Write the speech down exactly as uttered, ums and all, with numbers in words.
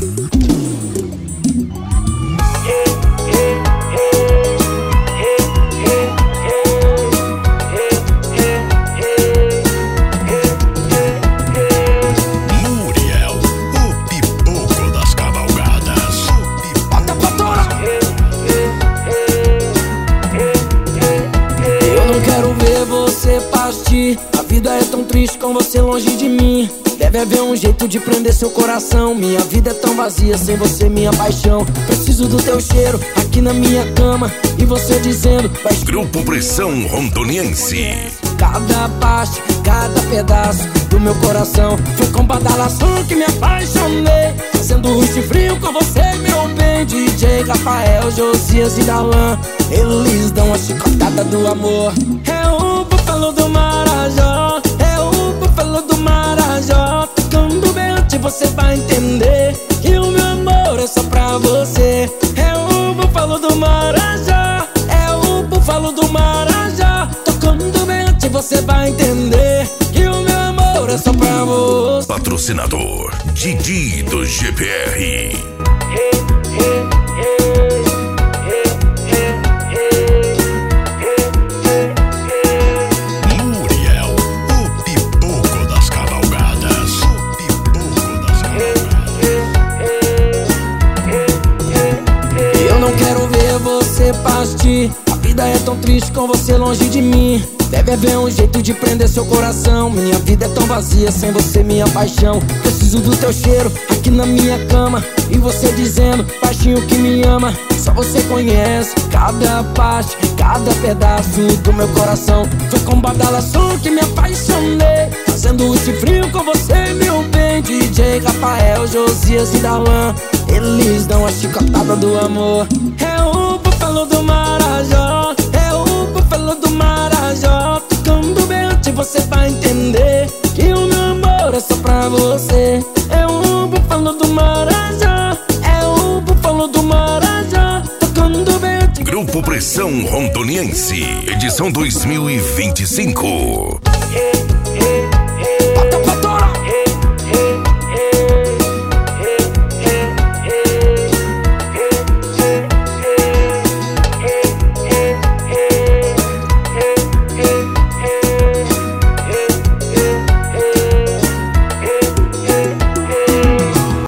A vida é tão triste com você longe de mim. Deve haver um jeito de prender seu coração. Minha vida é tão vazia sem você, minha paixão. Preciso do teu cheiro aqui na minha cama. E você dizendo vai... Grupo Pressão Rondoniense. Cada parte, cada pedaço do meu coração foi com badalação que me apaixonei. Fazendo rush frio com você, meu bem. D J Rafael, Josias e Darlan, eles dão a chicotada do amor. É o búfalo do Marajó, é o búfalo do Marajó. Tocando bem antes você vai entender que o meu amor é só pra você. É o búfalo do Marajó, é o búfalo do Marajó. Tocando bem antes você vai entender que o meu amor é só pra você. Patrocinador Didi do G P R. Partir. A vida é tão triste com você longe de mim. Deve haver um jeito de prender seu coração. Minha vida é tão vazia sem você, minha paixão. Preciso do teu cheiro aqui na minha cama. E você dizendo baixinho que me ama. Só você conhece cada parte, cada pedaço do meu coração. Foi com badalação que me apaixonei. Fazendo rush frio com você, meu bem. D J Rafael, Josias e Darlan, eles dão a chicotada do amor. É o búfalo do Marajó, é o búfalo do Marajó. Tocando bem antes você vai entender que o meu amor é só pra você. É o búfalo do Marajó, é o búfalo do Marajó. Tocando bem antes. Grupo Pressão Rondoniense, edição dois mil e vinte e cinco.